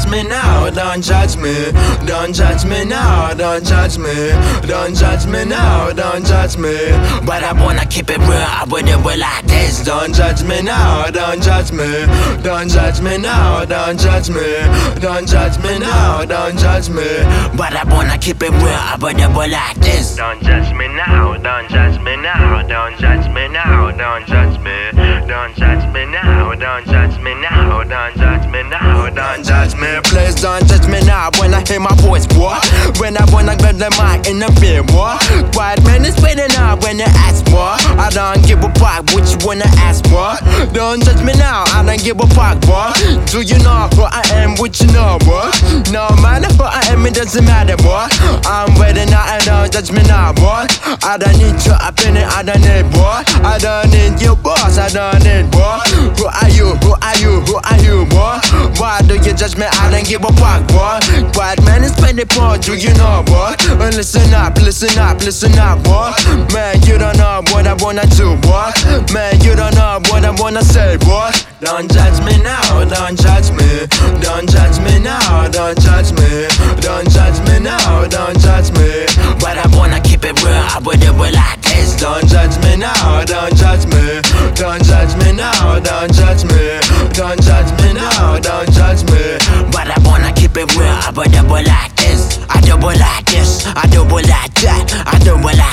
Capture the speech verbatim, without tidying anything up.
me now, don't judge me. Don't judge me now, don't judge me. Don't judge me now, don't judge me. But I wanna keep it real, I wouldn't will like this. Don't judge me now, don't judge me. Don't judge me now, don't judge me. Don't judge me now, don't judge me. But I wanna keep it real, I wouldn't will like this. Don't judge me now, don't judge me now, don't judge me now, don't judge me. Don't judge me now, don't judge me now, don't judge me now, don't judge me. Please don't judge me now when I hear my voice, boy. When I wanna grab the mic in the beer, boy. Quiet man is waiting out when you ask, boy. I don't give a fuck what you wanna ask, boy. Don't judge me now, I don't give a fuck, boy. Do you know who I am, what you know, boy? No matter who I am, it doesn't matter, boy. I'm waiting out and don't judge me now, boy. I don't need your opinion, I don't need, boy. I don't need your boss, I don't need, boy. Who are you, who are you, who are you, boy? Why do you judge me, I don't give a fuck, boy. Quiet man is twenty-four, do you know, boy? Well, listen up, listen up, listen up, boy. Man, you don't know what I wanna do, boy. Man, you don't know what I wanna say, boy. Don't judge me now, don't judge me. Don't judge me now, don't judge me. Don't judge me now, don't judge me. But I wanna keep it real, I wouldn't will like this. Don't judge me now, don't judge me. Don't judge me now, don't judge me. Don't judge me now, don't judge me. But I wanna keep it real, I wouldn't will like this. I don't will like this, I don't will like that. I don't will like